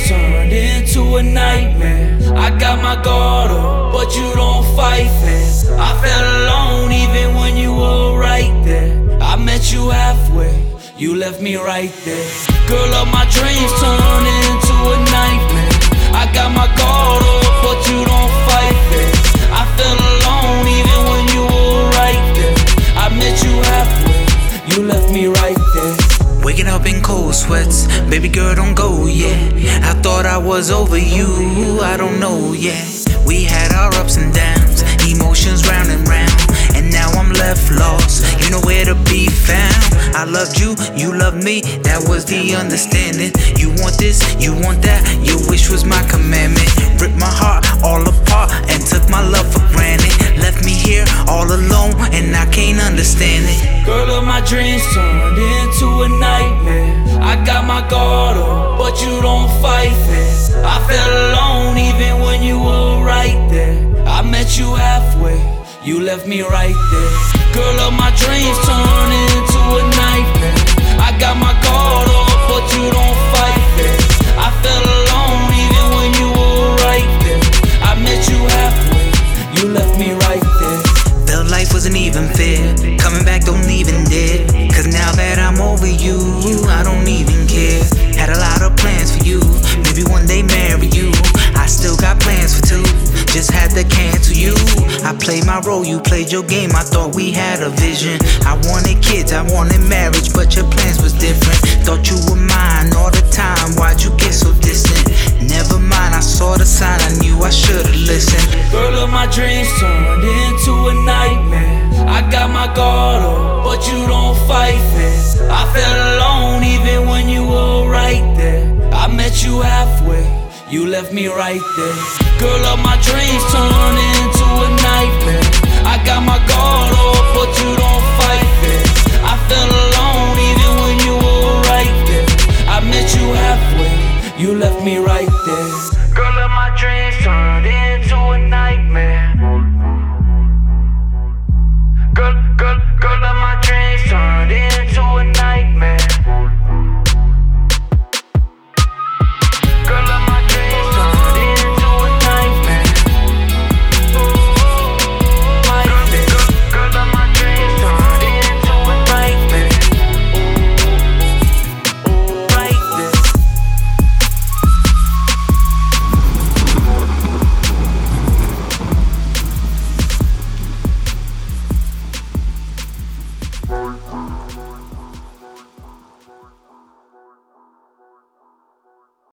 turned into a nightmare. I got my guard up, but you don't fight fair. I felt alone even when you were right there. I met you halfway, you left me right there. Girl of my dreams turned into a nightmare. I got my guard up, but you don't fight fair. I felt alone even when you were right there. I met you halfway, you left me right there. Waking up in cold sweats, baby girl don't go yet. I thought I was over you, I don't know yet. We had our ups and downs, emotions round and round, and now I'm left lost, you know where to be found. I loved you, you loved me, that was the understanding. You want this, you want that, your wish was my commandment. Ripped my heart all apart and took my love for granted. Left me here all alone and I can't understand it. Girl of my dreams turned into a nightmare. I got my guard up, but you don't fight fair. I felt alone even when you were right there. I met you halfway, you left me right there. Girl of my dreams turned into a nightmare. I got my guard up, but you don't fight fair. I felt alone even when you were right there. I met you halfway, you left me right there. Felt life wasn't even fair, coming back don't even dare. Cause now that I'm over you, I don't even care. Had a lot of plans for you, maybe one day marry you. I still got plans for two, just had to cancel you. I played my role, you played your game, I thought we had a vision. I wanted kids, I wanted marriage, but your plans was different. Thought you were mine all the time, why'd you get so distant? Never mind, I saw the sign, I knew I should've listened. Girl of my dreams turned into a nightmare. I got my guard up, but you don't fight fair. I felt alone even when you were right there. I met you halfway, you left me right there. Girl of my dreams turned into a nightmare. I got my guard up, but you don't fight fair. I felt alone even when you were right there. I met you halfway, you left me right there. Girl of my dreams turned into a nightmare.